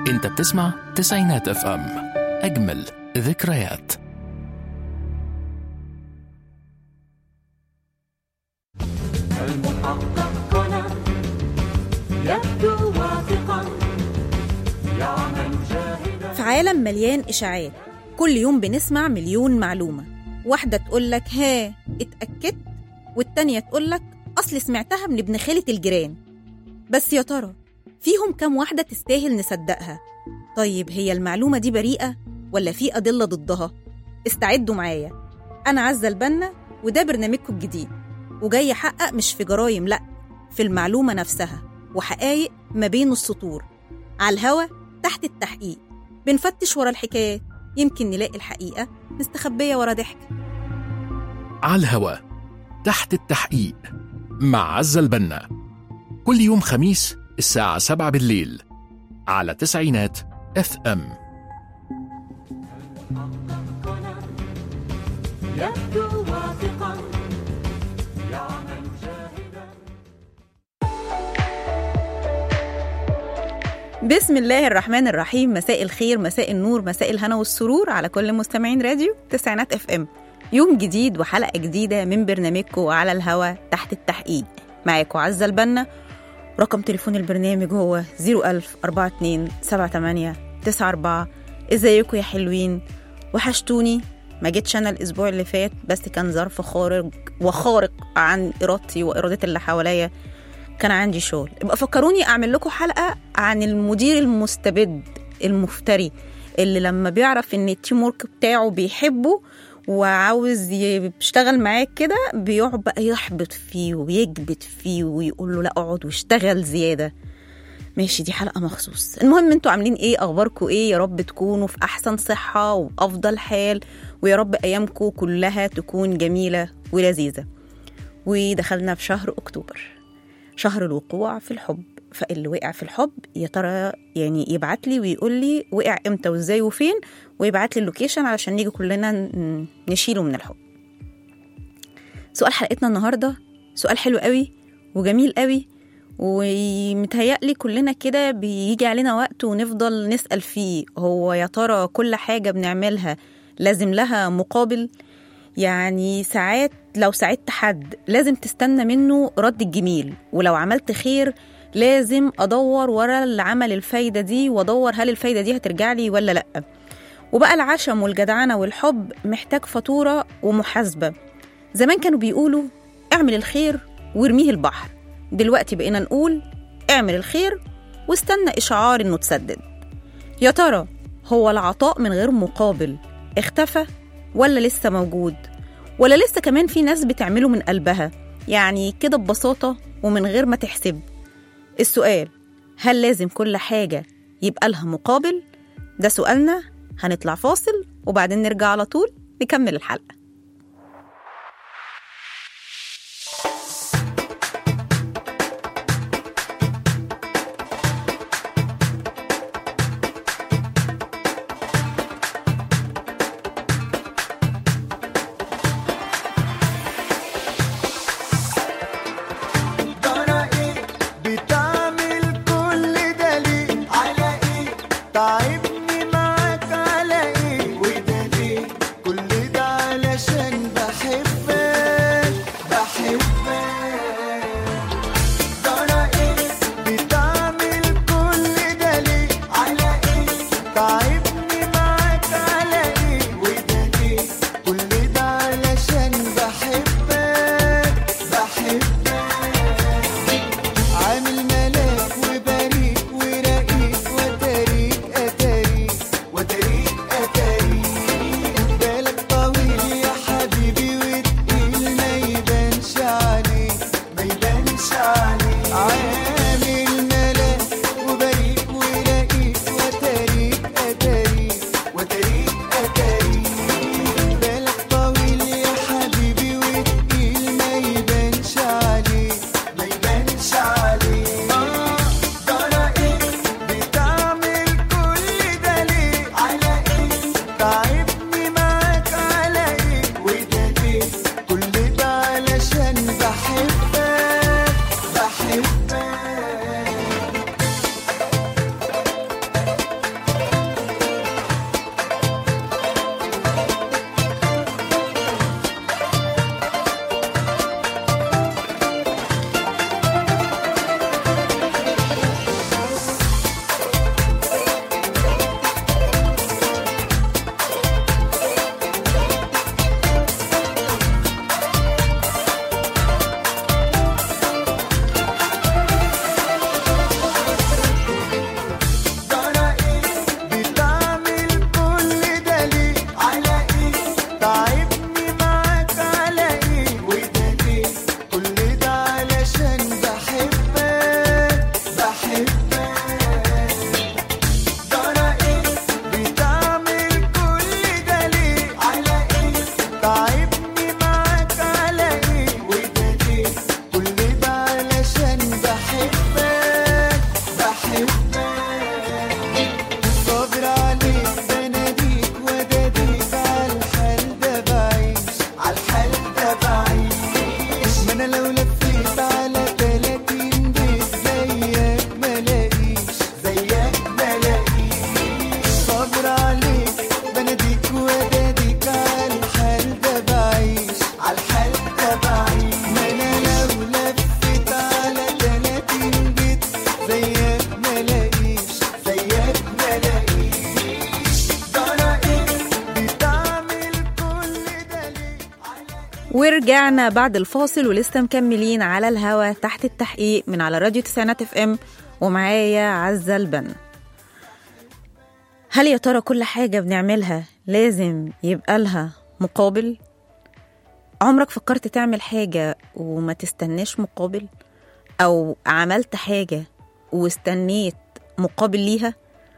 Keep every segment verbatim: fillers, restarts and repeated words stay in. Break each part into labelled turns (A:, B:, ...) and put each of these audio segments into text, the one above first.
A: انت بتسمع تسعينات اف ام، اجمل ذكريات.
B: المحقق كونان يبدو واثقا يعمل جاهدا.
C: في عالم مليان إشاعات، كل يوم بنسمع مليون معلومة. واحدة تقولك ها اتأكدت، والتانية تقولك أصل سمعتها من ابن خالة الجيران. بس يا ترى فيهم كم واحدة تستاهل نصدقها؟ طيب هي المعلومة دي بريئة ولا في أدلة ضدها؟ استعدوا معايا، أنا عزة البنا وده برنامجكم الجديد، وجاي أحقق مش في جرايم، لأ في المعلومة نفسها وحقائق ما بين السطور. على الهوا تحت التحقيق بنفتش ورا الحكايات، يمكن نلاقي الحقيقة مستخبية ورا ضحك.
A: على الهوا تحت التحقيق مع عزة البنا، كل يوم خميس الساعة سبعة بالليل على تسعينات اف ام.
B: يبدو واثقا يعمل جاهدا.
C: بسم الله الرحمن الرحيم. مساء الخير، مساء النور، مساء الهنا والسرور على كل مستمعين راديو تسعينات اف ام. يوم جديد وحلقة جديدة من برنامجكم على الهوا تحت التحقيق. معاكم عزة البنا، رقم تليفون البرنامج هو صفر ألف أربعة اتنين سبعة تمانية تسعة أربعة. ازيكم يا حلوين؟ وحشتوني. ما جيتش انا الاسبوع اللي فات، بس كان ظرف خارج وخارق عن ارادتي وارادة اللي حواليا، كان عندي شغل. يبقى فكروني اعمل لكم حلقة عن المدير المستبد المفتري اللي لما بيعرف ان التيم ورك بتاعه بيحبه وعاوز يشتغل معاك كده، بيقعد بقى يحبط فيه ويكبت فيه ويقول له لا اقعد واشتغل زيادة. ماشي، دي حلقة مخصوص. المهم انتوا عاملين ايه؟ اخباركم ايه؟ يا رب تكونوا في احسن صحة وافضل حال، ويا رب ايامكم كلها تكون جميلة ولذيذة. ودخلنا في شهر اكتوبر، شهر الوقوع في الحب. فاللي وقع في الحب يا ترى يعني يبعت لي ويقول لي وقع امتى وازاي وفين، ويبعت لي اللوكيشن علشان نيجي كلنا نشيله من الحب. سؤال حلقتنا النهاردة سؤال حلو قوي وجميل قوي، ومتهيألي كلنا كده بيجي علينا وقت ونفضل نسأل فيه، هو يا ترى كل حاجة بنعملها لازم لها مقابل؟ يعني ساعات لو ساعدت حد لازم تستنى منه رد الجميل، ولو عملت خير لازم أدور ورا اللي عمل الفايدة دي وأدور هل الفايدة دي هترجع لي ولا لأ. وبقى العشم والجدعنة والحب محتاج فاتورة ومحاسبة. زمان كانوا بيقولوا اعمل الخير وارميه البحر، دلوقتي بقينا نقول اعمل الخير واستنى إشعار إنه تسدد. يا ترى هو العطاء من غير مقابل اختفى ولا لسه موجود؟ ولا لسه كمان في ناس بتعمله من قلبها، يعني كده ببساطة ومن غير ما تحسب؟ السؤال، هل لازم كل حاجة يبقى لها مقابل؟ ده سؤالنا. هنطلع فاصل وبعدين نرجع على طول نكمل الحلقة. ورجعنا بعد الفاصل ولسه مكملين على الهوا تحت التحقيق من على راديو تسعينات اف ام، ومعايا عزة البنا. هل يا ترى كل حاجة بنعملها لازم يبقى لها مقابل؟ عمرك فكرت تعمل حاجة وما تستناش مقابل؟ أو عملت حاجة واستنيت مقابل ليها؟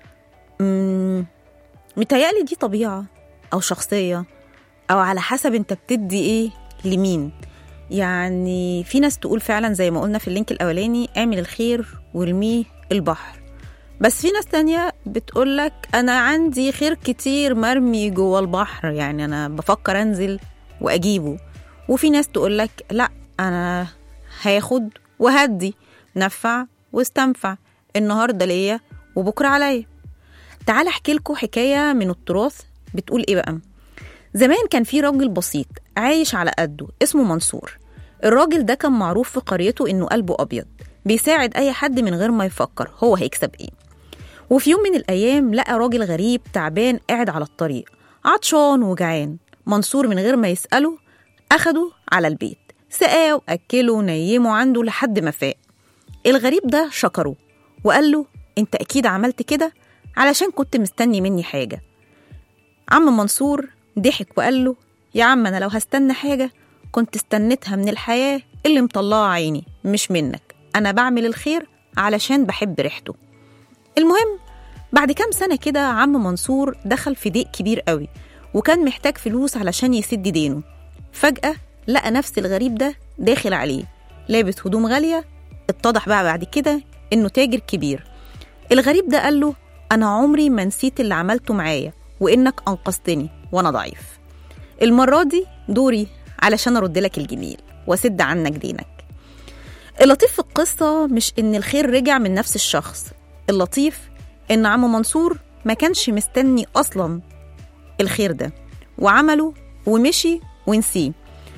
C: مم... متهيألي دي طبيعة أو شخصية أو على حسب أنت بتدي إيه لمين. يعني في ناس تقول فعلا زي ما قلنا في اللينك الأولاني اعمل الخير وارميه البحر، بس في ناس تانية بتقولك أنا عندي خير كتير مرمي جوه البحر، يعني أنا بفكر أنزل وأجيبه. وفي ناس تقولك لا، أنا هاخد وهدي، نفع واستنفع، النهاردة ليا وبكرة عليا. تعال أحكي لكم حكاية من التراث بتقول إيه بقى. زمان كان في راجل بسيط عايش على قده اسمه منصور. الراجل ده كان معروف في قريته إنه قلبه أبيض، بيساعد أي حد من غير ما يفكر هو هيكسب إيه. وفي يوم من الأيام لقى راجل غريب تعبان قاعد على الطريق عطشان وجعان. منصور من غير ما يسأله أخده على البيت، سقاه وأكله ونيمه عنده لحد ما فاق. الغريب ده شكره وقال له أنت أكيد عملت كده علشان كنت مستني مني حاجة. عم منصور ضحك وقال له يا عم أنا لو هستنى حاجة كنت استنيتها من الحياة اللي مطلعة عيني مش منك، أنا بعمل الخير علشان بحب ريحته. المهم بعد كام سنة كده عم منصور دخل في ضيق كبير قوي، وكان محتاج فلوس علشان يسد دينه. فجأة لقى نفس الغريب ده داخل عليه لابس هدوم غالية. اتضح بقى بعد كده إنه تاجر كبير. الغريب ده قال له أنا عمري ما نسيت اللي عملته معايا وإنك أنقذتني وأنا ضعيف. المرة دي دوري علشان أرد لك الجميل وأسد عنك دينك. اللطيف في القصة مش إن الخير رجع من نفس الشخص، اللطيف إن عم منصور ما كانش مستني أصلا الخير ده وعمله ومشي ونسيه.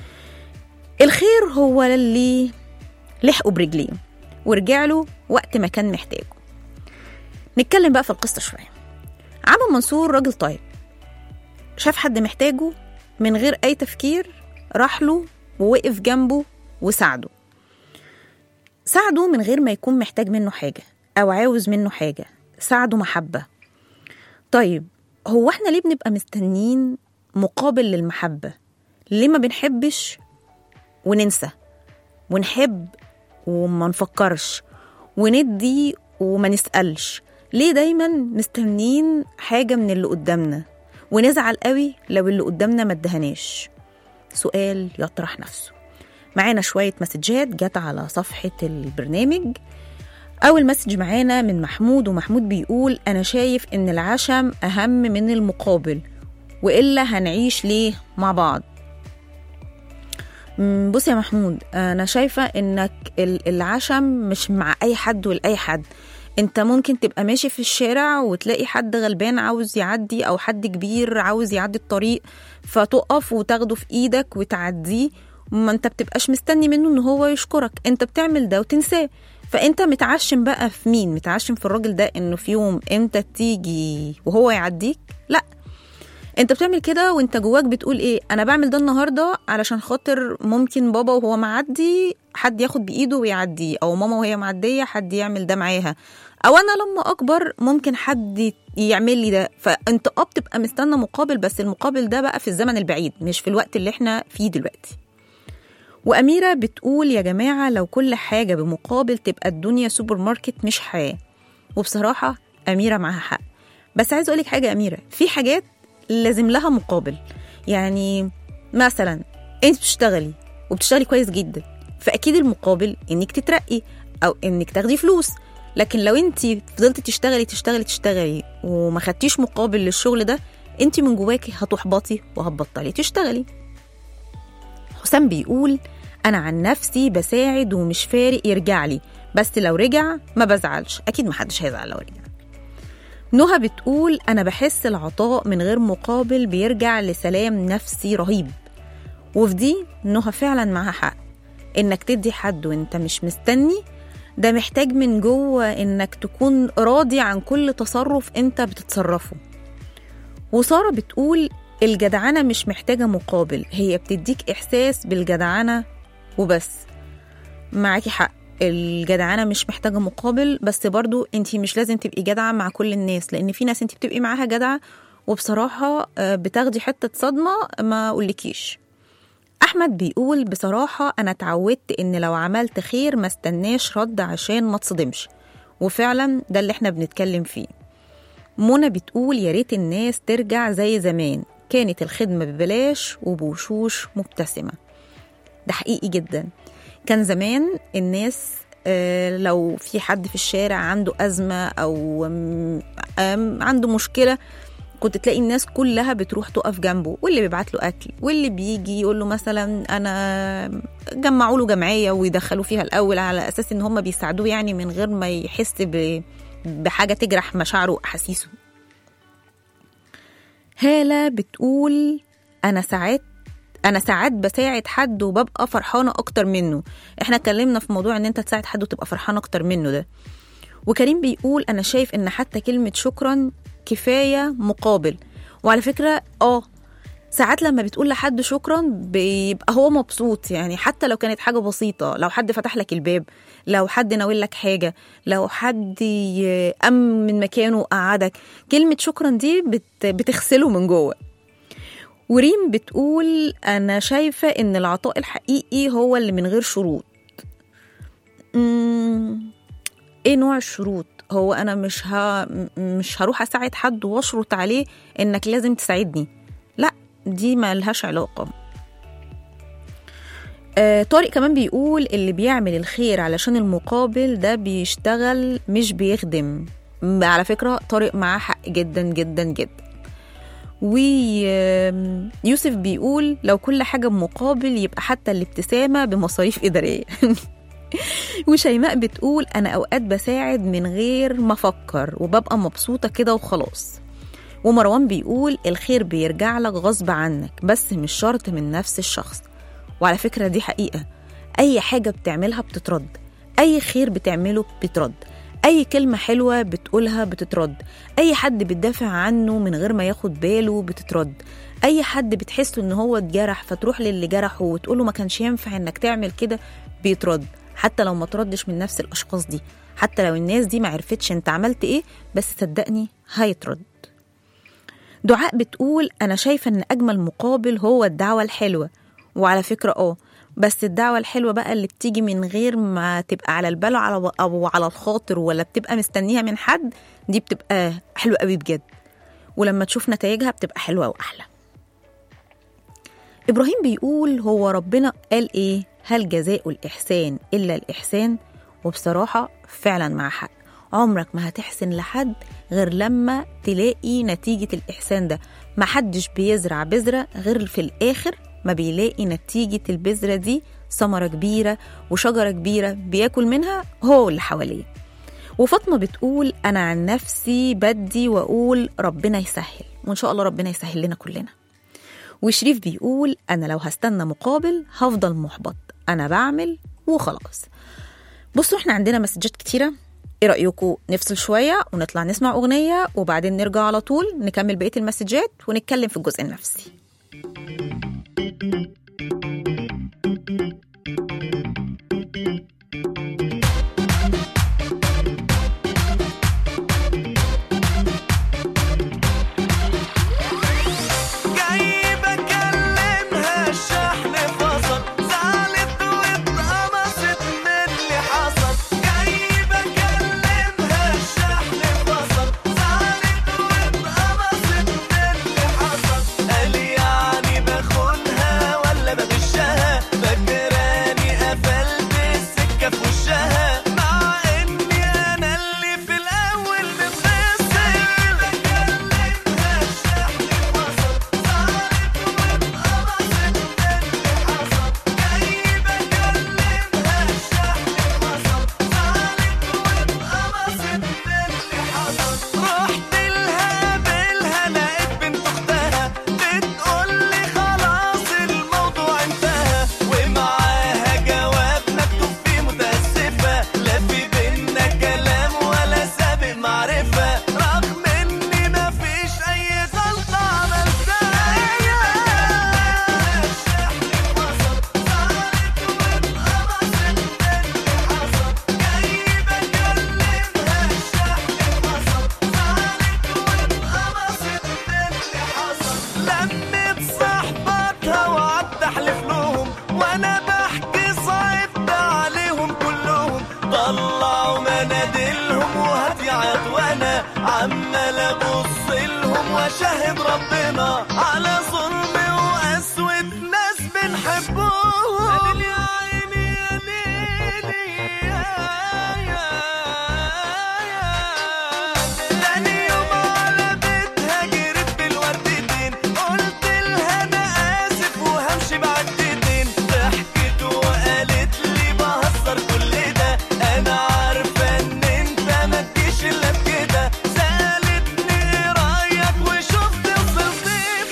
C: الخير هو اللي لحقه برجليه ورجع له وقت ما كان محتاجه. نتكلم بقى في القصة شوية. عم منصور راجل طيب، شاف حد محتاجه من غير أي تفكير راح له ووقف جنبه وساعده. ساعده من غير ما يكون محتاج منه حاجة أو عاوز منه حاجة، ساعده محبة. طيب هو احنا ليه بنبقى مستنين مقابل للمحبة؟ ليه ما بنحبش وننسى ونحب وما نفكرش وندي وما نسألش؟ ليه دايما مستنين حاجة من اللي قدامنا ونزعل قوي لو اللي قدامنا ما ادهناش؟ سؤال يطرح نفسه. معانا شوية مسجات جت على صفحة البرنامج. أول مسج معانا من محمود، ومحمود بيقول أنا شايف إن العشم أهم من المقابل، وإلا هنعيش ليه مع بعض. بص يا محمود، أنا شايفة إنك العشم مش مع أي حد ولأي حد. انت ممكن تبقى ماشي في الشارع وتلاقي حد غلبان عاوز يعدي او حد كبير عاوز يعدي الطريق، فتقف وتاخده في ايدك وتعديه، ما انت بتبقاش مستني منه ان هو يشكرك، انت بتعمل ده وتنساه. فانت متعشم بقى في مين؟ متعشم في الراجل ده انه في يوم انت تيجي وهو يعديك؟ لا، انت بتعمل كده وانت جواك بتقول ايه؟ انا بعمل ده النهارده علشان خاطر ممكن بابا وهو معدي حد ياخد بايده ويعدي، او ماما وهي معديه حد يعمل ده معاها، او انا لما اكبر ممكن حد يعمل لي ده. فانت اه بتبقى مستنى مقابل، بس المقابل ده بقى في الزمن البعيد مش في الوقت اللي احنا فيه دلوقتي. وأميرة بتقول يا جماعة لو كل حاجة بمقابل تبقى الدنيا سوبر ماركت مش حياة. وبصراحة أميرة معها حق، بس عايز أقولك حاجة أميرة، في حاجات لازم لها مقابل. يعني مثلا انت بتشتغلي وبتشتغلي كويس جدا، فأكيد المقابل انك تترقي أو انك تاخدي فلوس. لكن لو انت فضلت تشتغلي تشتغلي تشتغلي وما خدتيش مقابل للشغل ده، انت من جواكي هتحبطي وهتبطلي تشتغلي. حسام بيقول أنا عن نفسي بساعد ومش فارق يرجع لي، بس لو رجع ما بزعلش، أكيد محدش هيزعل لو رجع. نهى بتقول أنا بحس العطاء من غير مقابل بيرجع لسلام نفسي رهيب. وفي دي نهى فعلا معها حق، إنك تدي حد وإنت مش مستني ده محتاج من جوه إنك تكون راضي عن كل تصرف إنت بتتصرفه. وسارة بتقول الجدعنة مش محتاجة مقابل، هي بتديك إحساس بالجدعنة وبس. معاكي حق، الجدعنة مش محتاجة مقابل، بس برضو انتي مش لازم تبقي جدعة مع كل الناس، لأن في ناس انتي بتبقي معاها جدعة وبصراحة بتاخدي حتة صدمة ما أقولكيش. أحمد بيقول بصراحة أنا اتعودت إن لو عملت خير ما استناش رد عشان ما تصدمش، وفعلا ده اللي احنا بنتكلم فيه. منى بتقول يا ريت الناس ترجع زي زمان، كانت الخدمة ببلاش وبوشوش مبتسمة. ده حقيقي جدا، كان زمان الناس آه لو في حد في الشارع عنده أزمة أو عنده مشكلة كنت تلاقي الناس كلها بتروح تقف جنبه، واللي بيبعت له أكل، واللي بيجي يقول له مثلا أنا جمعوا له جمعية ويدخلوا فيها الأول على أساس إن هم بيساعدوه، يعني من غير ما يحس بحاجة تجرح مشاعره وأحاسيسه. هالة بتقول أنا ساعات أنا ساعات بساعد حد وببقى فرحانة أكتر منه. إحنا اتكلمنا في موضوع إن أنت تساعد حد وتبقى فرحانة أكتر منه ده. وكريم بيقول أنا شايف إن حتى كلمة شكرا كفاية مقابل. وعلى فكرة آه ساعات لما بتقول لحد شكرا بيبقى هو مبسوط، يعني حتى لو كانت حاجة بسيطة، لو حد فتح لك الباب، لو حد ناول لك حاجة، لو حد قام من مكانه وقعدك، كلمة شكرا دي بت بتغسله من جوه. وريم بتقول أنا شايفة إن العطاء الحقيقي هو اللي من غير شروط. إيه نوع الشروط؟ هو أنا مش ها مش هروح أساعد حد واشرط عليه إنك لازم تساعدني، لا دي ما لهاش علاقة. آه طارق كمان بيقول اللي بيعمل الخير علشان المقابل ده بيشتغل مش بيخدم. على فكرة طارق معاه حق جدا جدا جدا. ويوسف بيقول لو كل حاجة بمقابل يبقى حتى الابتسامة بمصاريف إدارية. وشيماء بتقول أنا أوقات بساعد من غير ما أفكر وببقى مبسوطة كده وخلاص. ومروان بيقول الخير بيرجع لك غصب عنك، بس مش شرط من نفس الشخص. وعلى فكرة دي حقيقة، أي حاجة بتعملها بتترد، أي خير بتعمله بترد، أي كلمة حلوة بتقولها بتترد، أي حد بتدافع عنه من غير ما ياخد باله بتترد، أي حد بتحسه إن هو اتجرح فتروح للي جرحه وتقوله ما كانش ينفع إنك تعمل كده بيترد، حتى لو ما تردش من نفس الأشخاص دي، حتى لو الناس دي ما عرفتش انت عملت ايه، بس صدقني هيترد. دعاء بتقول أنا شايفة إن أجمل مقابل هو الدعوة الحلوة. وعلى فكرة اه بس الدعوة الحلوة بقى اللي بتيجي من غير ما تبقى على البال أو على الخاطر ولا بتبقى مستنيها من حد، دي بتبقى حلوة قوي بجد، ولما تشوف نتائجها بتبقى حلوة وأحلى. إبراهيم بيقول هو ربنا قال إيه؟ هل جزاء الإحسان إلا الإحسان؟ وبصراحة فعلا مع حق، عمرك ما هتحسن لحد غير لما تلاقي نتيجة الإحسان ده. ما حدش بيزرع بذرة غير في الآخر ما بيلاقي نتيجة البذرة دي ثمرة كبيرة وشجرة كبيرة بياكل منها هو اللي حواليه. وفاطمة بتقول أنا عن نفسي بدي وأقول ربنا يسهل، وإن شاء الله ربنا يسهل لنا كلنا. وشريف بيقول أنا لو هستنى مقابل هفضل محبط، أنا بعمل وخلاص. بصوا احنا عندنا مسجات كتيرة، ايه رأيكم نفصل شوية ونطلع نسمع أغنية وبعدين نرجع على طول نكمل بقية المسجات ونتكلم في الجزء النفسي.
D: قال يعني باخد يوم انادلهم وهتعط وانا عمال ابص لهم واشهد ربنا على ظلم وقسوة ناس بنحبهم. يا عيني يا ليلي يا يا يا تاني يوم على بيتها جريت بالوردتين قلت لها انا اسف وهمشي بعدتين. ضحكت وقالت لي بهزر كل ده انا عارفه ان انت ما تجيش الا بكده. سالتني ايه رايك وشفت وصلت فين.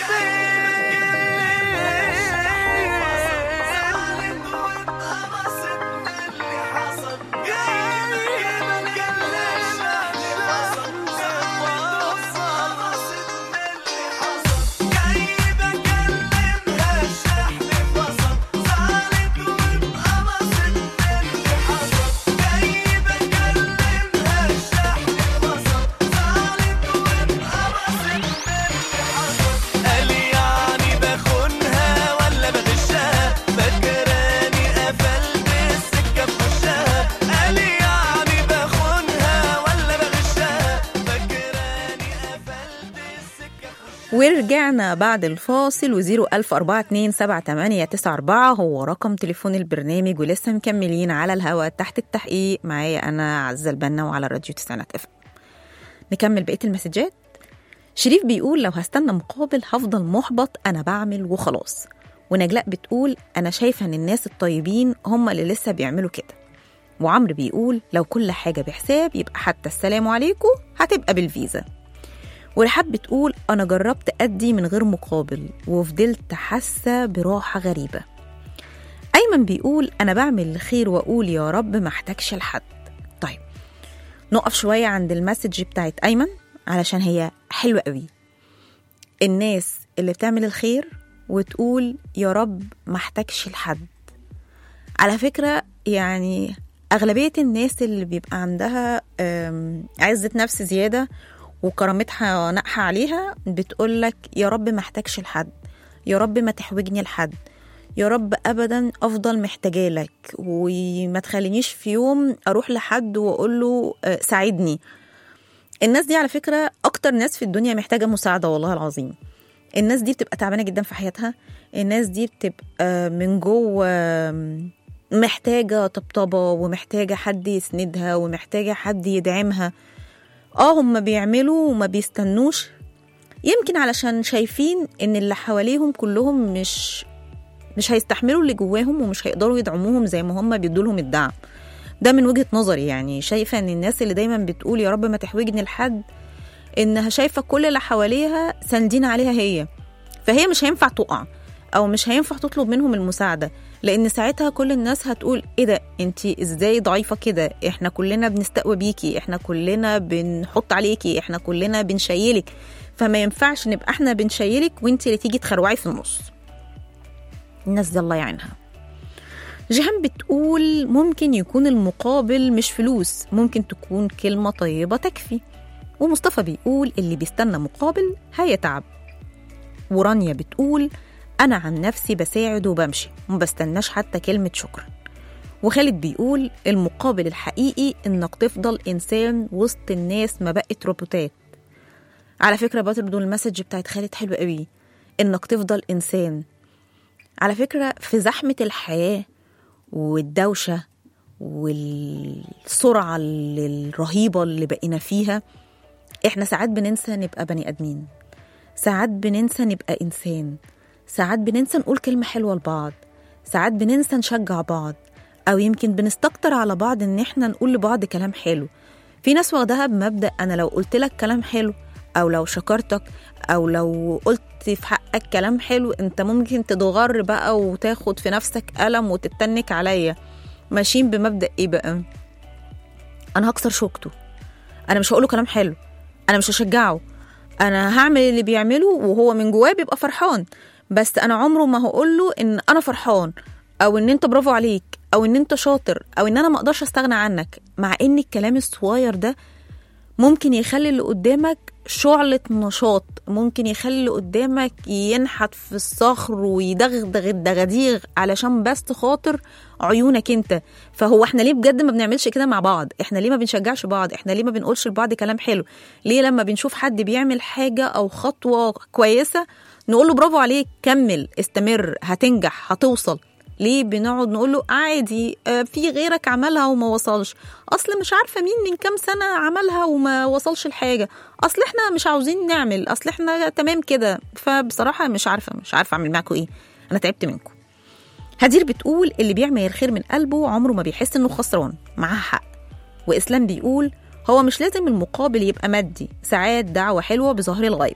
D: زعلت واتقمصت من اللي حصل. جاي ما اتكلمش عن اللي حصل. زعلت واتقمصت من اللي حصل. جاي بكلمها الشحن فصل. زعلت واتقمصت من اللي حصل. جاي بكلمها الشحن فصل. زعلت واتقمصت من اللي حصل. قال يعني بخونها ولا بغشها فاكراني قفلت السكة في وشها. قال يعني بخونها ولا بغشها فاكراني قفلت السكة في وشها.
C: ورجعنا بعد الفاصل وزيرو ألف أربعة اتنين سبعة تمانية تسعة أربعة هو رقم تليفون البرنامج، ولسه مكملين على الهواء تحت التحقيق معايا أنا عزة البنا وعلى راديو تسعينات اف. نكمل بقية المسجات. شريف بيقول لو هستنى مقابل هفضل محبط، أنا بعمل وخلاص. ونجلاء بتقول أنا شايفة إن الناس الطيبين هم اللي لسه بيعملوا كده. وعمرو بيقول لو كل حاجة بحساب يبقى حتى السلام عليكم هتبقى بالفيزا. ورحاب بتقول أنا جربت أدي من غير مقابل وفضلت حاسة براحة غريبة. أيمن بيقول أنا بعمل الخير وأقول يا رب ما احتاجش لحد. طيب نقف شوية عند المسج بتاعت أيمن علشان هي حلوة قوي. الناس اللي بتعمل الخير وتقول يا رب ما احتاجش لحد، على فكرة يعني أغلبية الناس اللي بيبقى عندها آم، عزة نفس زيادة وكرامتها ناقحة عليها بتقولك يا رب ما احتاجش لحد، يا رب ما تحوجني لحد، يا رب أبدا أفضل محتاجالك وما تخلينيش في يوم أروح لحد وأقوله آه، ساعدني. الناس دي على فكرة أكتر ناس في الدنيا محتاجة مساعدة والله العظيم. الناس دي بتبقى تعبانة جدا في حياتها، الناس دي بتبقى من جوه محتاجة طبطبة ومحتاجة حد يسندها ومحتاجة حد يدعمها. اه هم بيعملوا وما بيستنوش، يمكن علشان شايفين ان اللي حواليهم كلهم مش مش هيستحملوا اللي جواهم ومش هيقدروا يدعموهم زي ما هم بيدولهم الدعم. ده من وجهة نظري، يعني شايفة ان الناس اللي دايما بتقول يا رب ما تحوجني لحد انها شايفة كل اللي حواليها ساندين عليها هي، فهي مش هينفع تقع او مش هينفع تطلب منهم المساعدة، لان ساعتها كل الناس هتقول ايه ده انتي ازاي ضعيفة كده، احنا كلنا بنستقوى بيكي، احنا كلنا بنحط عليكي، احنا كلنا بنشيلك، فما ينفعش نبقى احنا بنشيلك وانتي اللي تيجي تخروعي في النص. الناس دي الله يعينها. جيهان بتقول ممكن يكون المقابل مش فلوس، ممكن تكون كلمة طيبة تكفي. ومصطفى بيقول اللي بيستنى مقابل هيتعب. ورانيا بتقول أنا عن نفسي بساعد وبمشي ومبستناش حتى كلمة شكرا. وخالد بيقول المقابل الحقيقي إنك تفضل إنسان وسط الناس ما بقت روبوتات. على فكرة برضه المسج بتاعت خالد حلو قوي، إنك تفضل إنسان. على فكرة في زحمة الحياة والدوشة والسرعة الرهيبة اللي بقينا فيها، إحنا ساعات بننسى نبقى بني أدمين، ساعات بننسى نبقى إنسان، ساعات بننسى نقول كلمة حلوة لبعض، ساعات بننسى نشجع بعض، أو يمكن بنستكتر على بعض إن إحنا نقول لبعض كلام حلو. في ناس واخدها بمبدأ أنا لو قلت لك كلام حلو أو لو شكرتك أو لو قلت في حقك كلام حلو أنت ممكن تتغر بقى وتاخد في نفسك ألم وتتنك عليا. ماشيين بمبدأ إيه بقى؟ أنا هكسر شوكته، أنا مش هقوله كلام حلو، أنا مش هشجعه، أنا هعمل اللي بيعمله وهو من جواه بيبقى فرحان، بس أنا عمره ما هقوله إن أنا فرحان أو إن أنت برافو عليك أو إن أنت شاطر أو إن أنا ما أقدرش أستغنى عنك. مع إن الكلام الصغير ده ممكن يخلي اللي قدامك شعلة نشاط، ممكن يخلي اللي قدامك ينحت في الصخر ويدغدغ الدغاديغ علشان بس خاطر عيونك انت. فهو احنا ليه بجد ما بنعملش كده مع بعض؟ احنا ليه ما بنشجعش بعض؟ احنا ليه ما بنقولش لبعض كلام حلو؟ ليه لما بنشوف حد بيعمل حاجة او خطوة كويسة نقول له برافو عليك، كمل، استمر، هتنجح، هتوصل؟ ليه بنقعد نقول له عادي في غيرك عملها وما وصلش، اصل مش عارفه مين من كام سنه عملها وما وصلش الحاجه، اصل احنا مش عاوزين نعمل، اصل احنا تمام كده. فبصراحه مش عارفه مش عارفه اعمل معاكم ايه، انا تعبت منكم. هدير بتقول اللي بيعمل الخير من قلبه عمره ما بيحس انه خسران، معاها حق. واسلام بيقول هو مش لازم المقابل يبقى مادي، ساعات دعوه حلوه بظهر الغيب.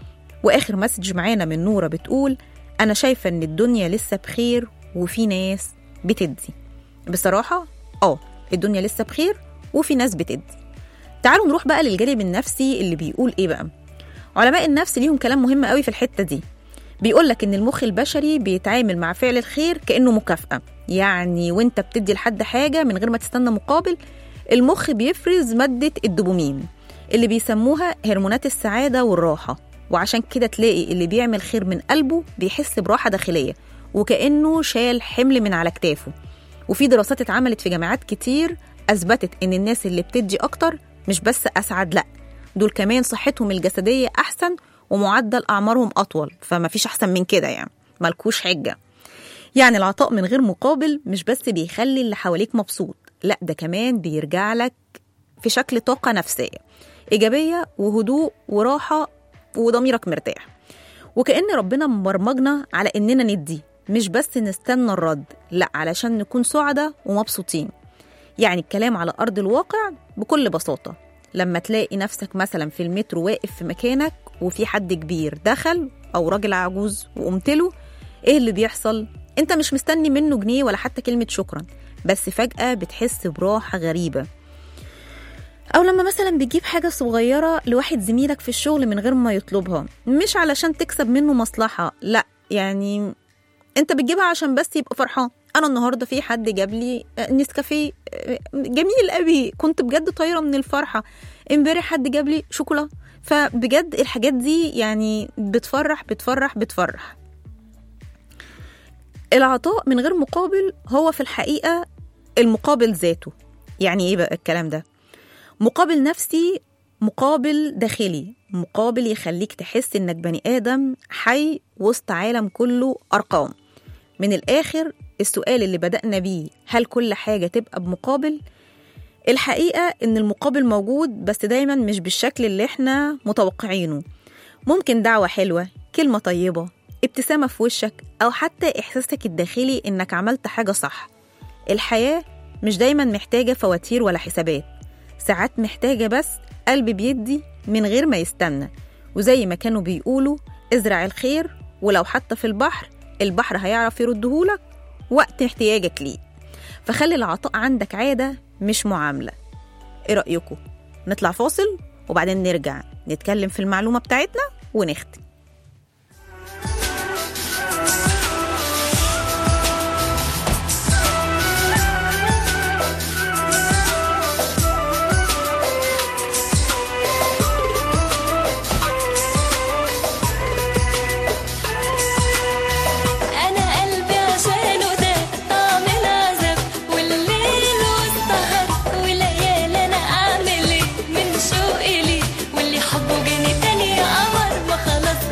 C: واخر مسج معانا من نوره بتقول انا شايفه ان الدنيا لسه بخير وفي ناس بتدي. بصراحة اه الدنيا لسه بخير وفي ناس بتدي. تعالوا نروح بقى للجانب النفسي اللي بيقول ايه بقى. علماء النفس ليهم كلام مهم قوي في الحتة دي. بيقولك ان المخ البشري بيتعامل مع فعل الخير كأنه مكافأة، يعني وانت بتدي لحد حاجة من غير ما تستنى مقابل المخ بيفرز مادة الدوبامين اللي بيسموها هرمونات السعادة والراحة. وعشان كده تلاقي اللي بيعمل خير من قلبه بيحس براحة داخلية وكأنه شال حمل من على كتافه. وفي دراسات اتعملت في جامعات كتير أثبتت إن الناس اللي بتدي أكتر مش بس أسعد، لأ دول كمان صحتهم الجسدية أحسن ومعدل أعمارهم أطول. فما فيش أحسن من كده، يعني ملكوش حجة. يعني العطاء من غير مقابل مش بس بيخلي اللي حواليك مبسوط، لأ ده كمان بيرجع لك في شكل طاقة نفسية إيجابية وهدوء وراحة وضميرك مرتاح. وكأن ربنا مبرمجنا على إننا ندي، مش بس نستنى الرد، لا علشان نكون سعداء ومبسوطين. يعني الكلام على أرض الواقع بكل بساطة، لما تلاقي نفسك مثلا في المترو واقف في مكانك وفي حد كبير دخل أو راجل عجوز وقمتله، إيه اللي بيحصل؟ أنت مش مستني منه جنيه ولا حتى كلمة شكرا، بس فجأة بتحس براحة غريبة. أو لما مثلا بتجيب حاجة صغيرة لواحد زميلك في الشغل من غير ما يطلبها، مش علشان تكسب منه مصلحة، لا يعني انت بتجيبها عشان بس يبقى فرحان. انا النهارده في حد جاب لي نسكافيه جميل قوي، كنت بجد طايره من الفرحه. امبارح حد جاب لي شوكولا. فبجد الحاجات دي يعني بتفرح بتفرح بتفرح. العطاء من غير مقابل هو في الحقيقه المقابل ذاته. يعني ايه بقى الكلام ده؟ مقابل نفسي، مقابل داخلي، مقابل يخليك تحس انك بني ادم حي وسط عالم كله ارقام. من الآخر السؤال اللي بدأنا بيه، هل كل حاجة تبقى بمقابل؟ الحقيقة إن المقابل موجود، بس دايما مش بالشكل اللي احنا متوقعينه. ممكن دعوة حلوة، كلمة طيبة، ابتسامة في وشك، أو حتى إحساسك الداخلي إنك عملت حاجة صح. الحياة مش دايما محتاجة فواتير ولا حسابات، ساعات محتاجة بس قلب بيدي من غير ما يستنى. وزي ما كانوا بيقولوا ازرع الخير ولو حتى في البحر، البحر هيعرف يردهولك وقت احتياجك ليه. فخلي العطاء عندك عادة مش معاملة. ايه رأيكم؟ نطلع فاصل وبعدين نرجع نتكلم في المعلومة بتاعتنا ونختم.
E: خلاص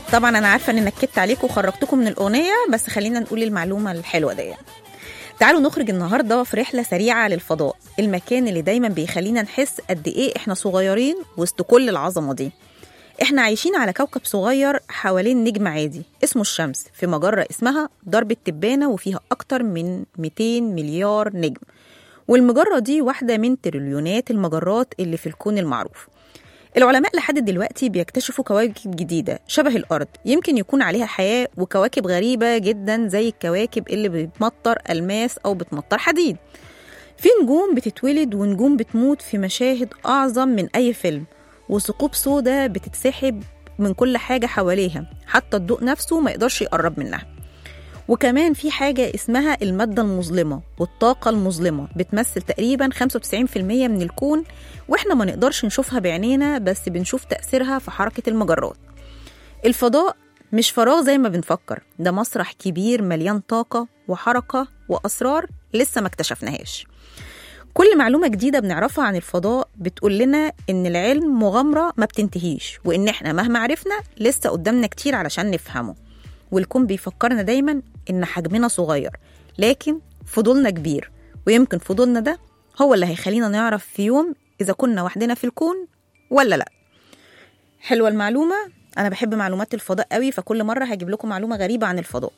C: طبعا انا عارفه ان نكدت عليكم وخرجتكم من الاغنيه، بس خلينا نقول المعلومه الحلوه دي. تعالوا نخرج النهارده في رحله سريعه للفضاء، المكان اللي دايما بيخلينا نحس قد ايه احنا صغيرين وسط كل العظمه دي. احنا عايشين على كوكب صغير حوالين نجم عادي اسمه الشمس، في مجره اسمها درب التبانه، وفيها اكتر من مئتين مليار نجم. والمجره دي واحده من تريليونات المجرات اللي في الكون المعروف. العلماء لحد دلوقتي بيكتشفوا كواكب جديدة شبه الأرض يمكن يكون عليها حياة، وكواكب غريبة جدا زي الكواكب اللي بتمطر ألماس أو بتمطر حديد. في نجوم بتتولد ونجوم بتموت في مشاهد أعظم من أي فيلم، وثقوب سوداء بتتسحب من كل حاجة حواليها، حتى الضوء نفسه ما يقدرش يقرب منها. وكمان في حاجة اسمها المادة المظلمة والطاقة المظلمة، بتمثل تقريبا خمسة وتسعين بالمية من الكون، وإحنا ما نقدرش نشوفها بعينينا، بس بنشوف تأثيرها في حركة المجرات. الفضاء مش فراغ زي ما بنفكر، ده مسرح كبير مليان طاقة وحركة وأسرار لسه ما اكتشفناهاش. كل معلومة جديدة بنعرفها عن الفضاء بتقول لنا إن العلم مغامرة ما بتنتهيش، وإن إحنا مهما عرفنا لسه قدامنا كتير علشان نفهمه. والكون بيفكرنا دايما إن حجمنا صغير لكن فضولنا كبير، ويمكن فضولنا ده هو اللي هيخلينا نعرف في يوم إذا كنا وحدنا في الكون ولا لأ. حلوة المعلومة، أنا بحب معلومات الفضاء قوي، فكل مرة هجيب لكم معلومة غريبة عن الفضاء.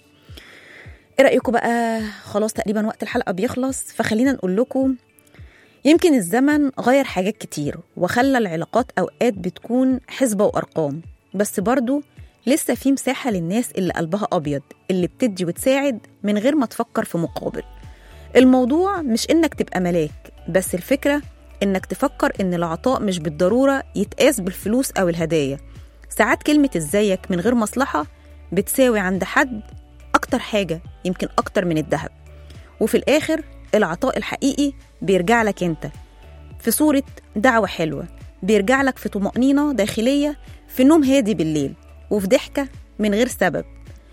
C: إيه رأيكم بقى؟ خلاص تقريبا وقت الحلقة بيخلص، فخلينا نقول لكم يمكن الزمن غير حاجات كتير وخلى العلاقات أوقات بتكون حسبة وأرقام، بس برضو لسه في مساحة للناس اللي قلبها أبيض، اللي بتدي وتساعد من غير ما تفكر في مقابل. الموضوع مش إنك تبقى ملاك، بس الفكرة إنك تفكر إن العطاء مش بالضرورة يتقاس بالفلوس أو الهدايا. ساعات كلمة إزيك من غير مصلحة بتساوي عند حد أكتر حاجة، يمكن أكتر من الذهب. وفي الآخر العطاء الحقيقي بيرجع لك أنت في صورة دعوة حلوة، بيرجع لك في طمأنينة داخلية، في نوم هادي بالليل، وفي ضحكة من غير سبب.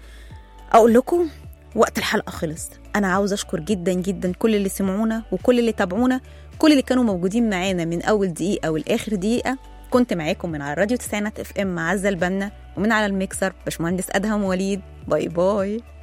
C: أقول لكم وقت الحلقة خلص. أنا عاوز أشكر جدا جدا كل اللي سمعونا وكل اللي تابعونا، كل اللي كانوا موجودين معانا من أول دقيقة والآخر دقيقة. كنت معاكم من على راديو تسعينات اف ام مع عزة البنا، ومن على الميكسر باشمهندس أدهم وليد. باي باي.